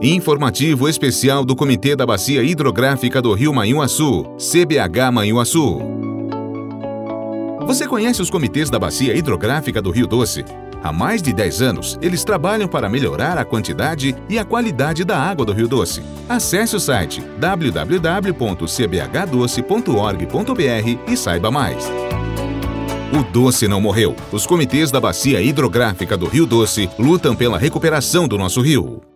Informativo especial do Comitê da Bacia Hidrográfica do Rio Manhuaçu, CBH Manhuaçu. Você conhece os comitês da Bacia Hidrográfica do Rio Doce? Há mais de 10 anos, eles trabalham para melhorar a quantidade e a qualidade da água do Rio Doce. Acesse o site www.cbhdoce.org.br e saiba mais. O doce não morreu. Os comitês da Bacia Hidrográfica do Rio Doce lutam pela recuperação do nosso rio.